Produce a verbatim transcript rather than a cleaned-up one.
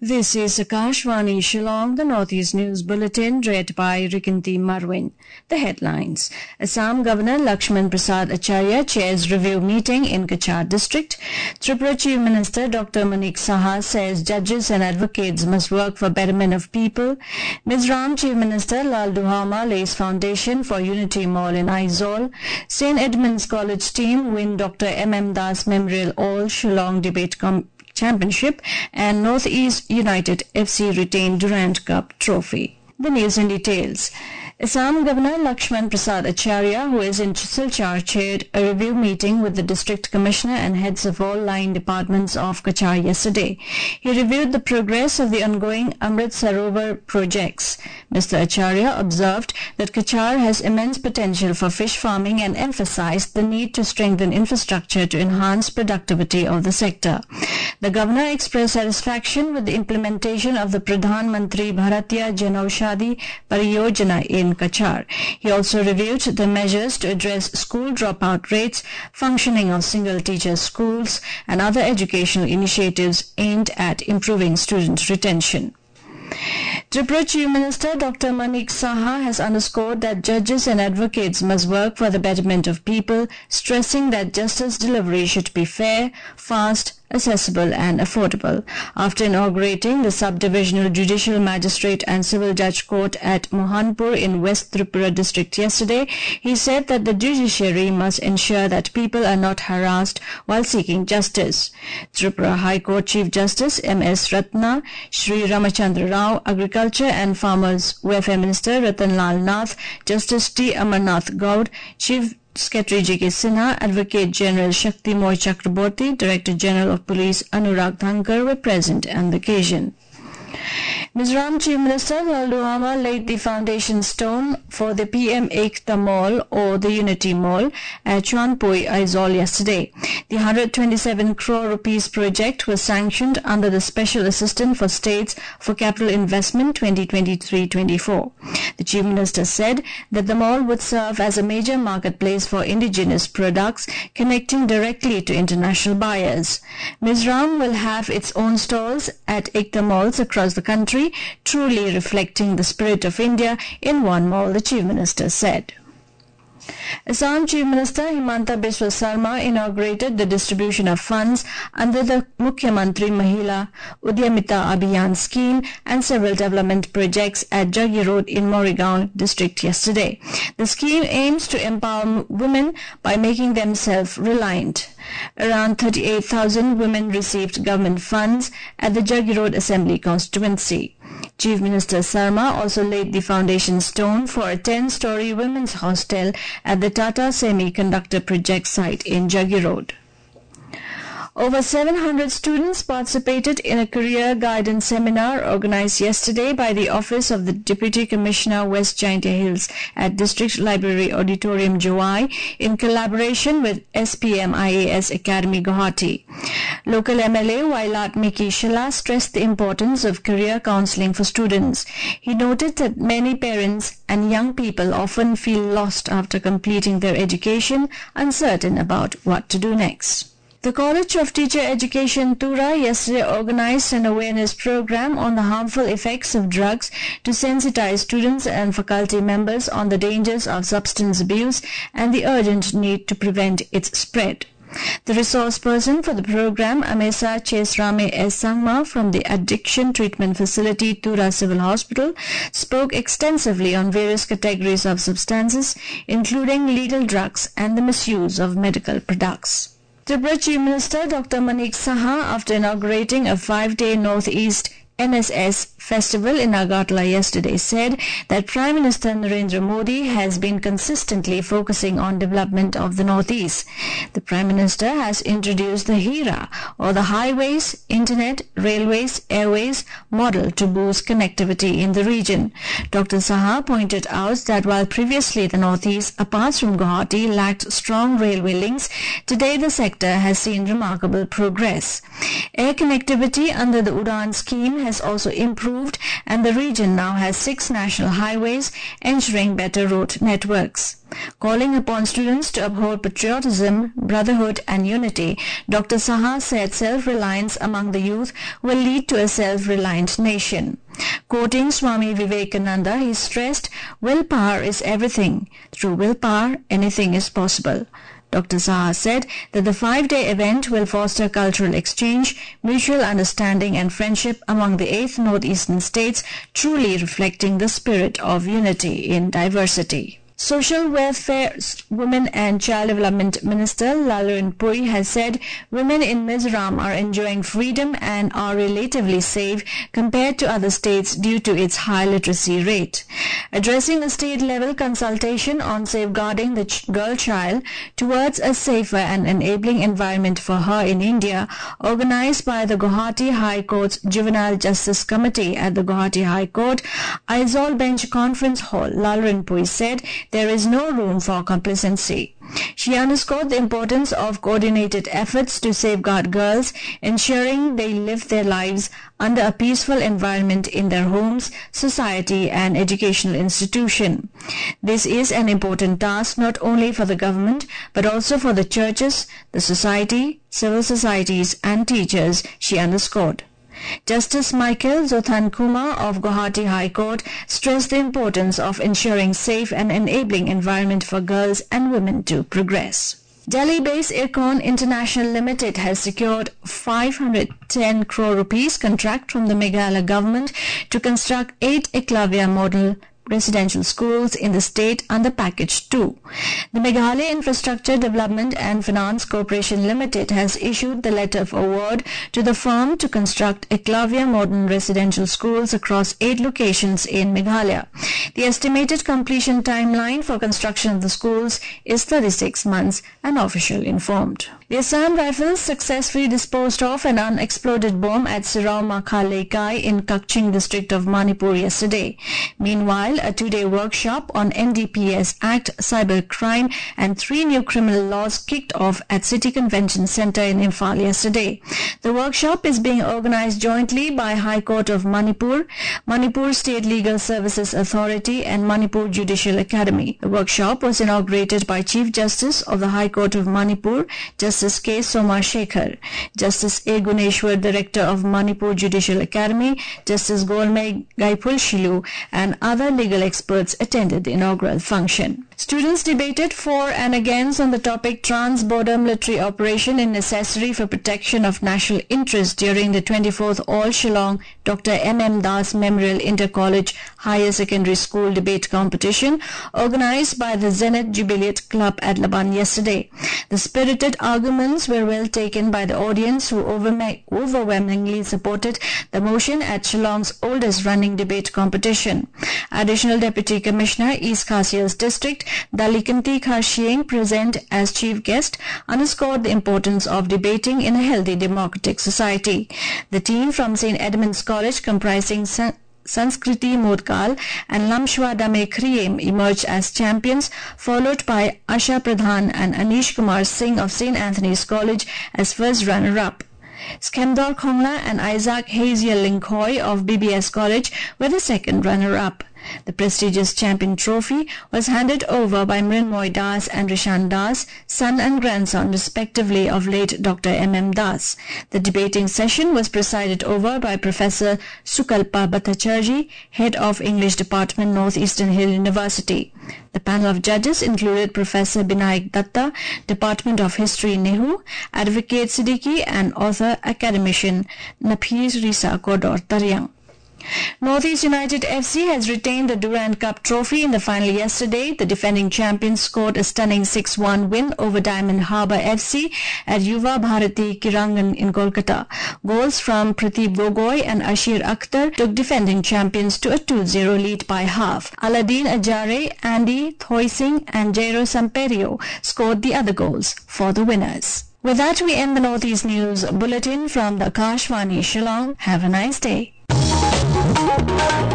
This is Akashvani Shillong, the Northeast News Bulletin, read by Rikinti Marwin. The headlines. Assam Governor Lakshman Prasad Acharya chairs review meeting in Kachar district. Tripura Chief Minister Doctor Manik Saha says judges and advocates must work for betterment of people. Mizoram Chief Minister Lal Duhama lays foundation for Unity Mall in Aizawl. Saint Edmund's College team win Doctor M M Das Memorial All Shillong Debate Com Championship, and Northeast United F C retained Durand Cup trophy. The news in details. Assam Governor Lakshman Prasad Acharya, who is in Silchar, chaired a review meeting with the District Commissioner and heads of all line departments of Kachar yesterday. He reviewed the progress of the ongoing Amrit Sarovar projects. Mister Acharya observed that Kachar has immense potential for fish farming and emphasized the need to strengthen infrastructure to enhance productivity of the sector. The Governor expressed satisfaction with the implementation of the Pradhan Mantri Bharatiya Janaushadhi Pariyojana in Kachar. He also reviewed the measures to address school dropout rates, functioning of single-teacher schools, and other educational initiatives aimed at improving student retention. Tripura Chief Minister Doctor Manik Saha has underscored that judges and advocates must work for the betterment of people, stressing that justice delivery should be fair, fast, accessible and affordable. After inaugurating the Sub-Divisional Judicial Magistrate and Civil Judge Court at Mohanpur in West Tripura district yesterday, he said that the judiciary must ensure that people are not harassed while seeking justice. Tripura High Court Chief Justice M S Ratna, Shri Ramachandra Rao, Agriculture and Farmers Welfare Minister Ratan Lal Nath, Justice T. Amarnath Gaud, Chief Secretary J K Sinha, Advocate General Shakti Moy Chakraborty, Director General of Police Anurag Dhankar were present on the occasion. Mizoram Chief Minister Lal Duhama laid the foundation stone for the P M Ekta Mall or the Unity Mall at Chuanpui, Aizawl yesterday. The one hundred twenty-seven crore rupees project was sanctioned under the Special Assistant for States for Capital Investment twenty twenty-three twenty-four. The Chief Minister said that the mall would serve as a major marketplace for indigenous products, connecting directly to international buyers. Mizoram will have its own stalls at Ekta malls across the country, truly reflecting the spirit of India in one mall, the Chief Minister said. Assam Chief Minister Himanta Biswa Sarma inaugurated the distribution of funds under the Mukhyamantri Mahila Udyamita Abhiyan scheme and several development projects at Jaggi Road in Morigaon district yesterday. The scheme aims to empower women by making them self-reliant. Around thirty-eight thousand women received government funds at the Jaggi Road Assembly constituency. Chief Minister Sarma also laid the foundation stone for a ten-story women's hostel at the Tata Semiconductor project site in Jaggi Road. Over seven hundred students participated in a career guidance seminar organized yesterday by the Office of the Deputy Commissioner West Jaintia Hills at District Library Auditorium Jowai in collaboration with S P M I A S Academy Guwahati. Local M L A Wailat Miki Shala stressed the importance of career counseling for students. He noted that many parents and young people often feel lost after completing their education, uncertain about what to do next. The College of Teacher Education Tura yesterday organized an awareness program on the harmful effects of drugs to sensitize students and faculty members on the dangers of substance abuse and the urgent need to prevent its spread. The resource person for the program, Amesa Chesrame S. Sangma from the Addiction Treatment Facility Tura Civil Hospital, spoke extensively on various categories of substances, including legal drugs and the misuse of medical products. Tripura Chief Minister Doctor Manik Saha, after inaugurating a five-day Northeast N S S festival in Agartala yesterday, said that Prime Minister Narendra Modi has been consistently focusing on development of the Northeast. The Prime Minister has introduced the HIRA, or the Highways, Internet, Railways, Airways model to boost connectivity in the region. Doctor Saha pointed out that while previously the Northeast, apart from Guwahati, lacked strong railway links, today the sector has seen remarkable progress. Air connectivity under the Udan scheme has also improved improved, and the region now has six national highways, ensuring better road networks. Calling upon students to uphold patriotism, brotherhood and unity, Doctor Saha said self-reliance among the youth will lead to a self-reliant nation. Quoting Swami Vivekananda, he stressed, "Willpower is everything. Through willpower, anything is possible." Doctor Saha said that the five-day event will foster cultural exchange, mutual understanding and friendship among the eight northeastern states, truly reflecting the spirit of unity in diversity. Social Welfare, Women and Child Development Minister Lalrin Puri has said women in Mizoram are enjoying freedom and are relatively safe compared to other states due to its high literacy rate. Addressing a state-level consultation on safeguarding the ch- girl child towards a safer and enabling environment for her in India, organized by the Guwahati High Court's Juvenile Justice Committee at the Guwahati High Court, Aizawl Bench Conference Hall, Lalrin Puri said there is no room for complacency. She underscored the importance of coordinated efforts to safeguard girls, ensuring they live their lives under a peaceful environment in their homes, society and educational institution. This is an important task not only for the government but also for the churches, the society, civil societies and teachers, she underscored. Justice Michael Zothan-Kumar of Guwahati High Court stressed the importance of ensuring safe and enabling environment for girls and women to progress. Delhi-based Ircon International Limited has secured five hundred ten crore rupees contract from the Meghalaya government to construct eight Eklavya model residential schools in the state under Package two. The Meghalaya Infrastructure Development and Finance Corporation Limited has issued the letter of award to the firm to construct Eklavya modern residential schools across eight locations in Meghalaya. The estimated completion timeline for construction of the schools is thirty-six months, an official informed. The Assam Rifles successfully disposed of an unexploded bomb at Sirau Makha Leikai in Kakching district of Manipur yesterday. Meanwhile, a two-day workshop on N D P S Act, cybercrime and three new criminal laws kicked off at City Convention Centre in Imphal yesterday. The workshop is being organized jointly by High Court of Manipur, Manipur State Legal Services Authority and Manipur Judicial Academy. The workshop was inaugurated by Chief Justice of the High Court of Manipur, Justice K. Soma Shekhar, Justice A. Guneshwar, Director of Manipur Judicial Academy, Justice Golmay Gaipul Shilu and other legal experts attended the inaugural function. Students debated for and against on the topic trans-border military operation is necessary for protection of national interest during the twenty-fourth All Shillong Doctor M M Das Memorial Inter-College Higher Secondary School Debate Competition organized by the Zenith Jubilate Club at Laban yesterday. The spirited arguments were well taken by the audience, who overwhelmingly supported the motion at Shillong's oldest running debate competition. Additional Deputy Commissioner East Khasia's District Dalikanti Kharshieng, present as chief guest, underscored the importance of debating in a healthy democratic society. The team from Saint Edmund's College, comprising San Sanskriti Modkal and Lamshwa Dame Kriyem, emerged as champions, followed by Asha Pradhan and Anish Kumar Singh of Saint Anthony's College as first runner-up. Skemdor Khongla and Isaac Haziel Linkoy of B B S College were the second runner-up. The prestigious champion trophy was handed over by Mrinmoy Das and Rishan Das, son and grandson respectively of late Doctor M M Das. The debating session was presided over by Professor Sukalpa Bhattacharjee, Head of English Department, Northeastern Hill University. The panel of judges included Professor Binayak Datta, Department of History, Nehu, Advocate Siddiqui and author academician Nafis Risa Kodor Taryang. Northeast United F C has retained the Durand Cup trophy in the final yesterday. The defending champions scored a stunning six one win over Diamond Harbour F C at Yuva Bharati Kirangan in Kolkata. Goals from Pradeep Gogoi and Ashir Akhtar took defending champions to a two zero lead by half. Aladdin Ajare, Andy Thoising and Jairo Samperio scored the other goals for the winners. With that, we end the Northeast News Bulletin from the Akashvani Shillong. Have a nice day.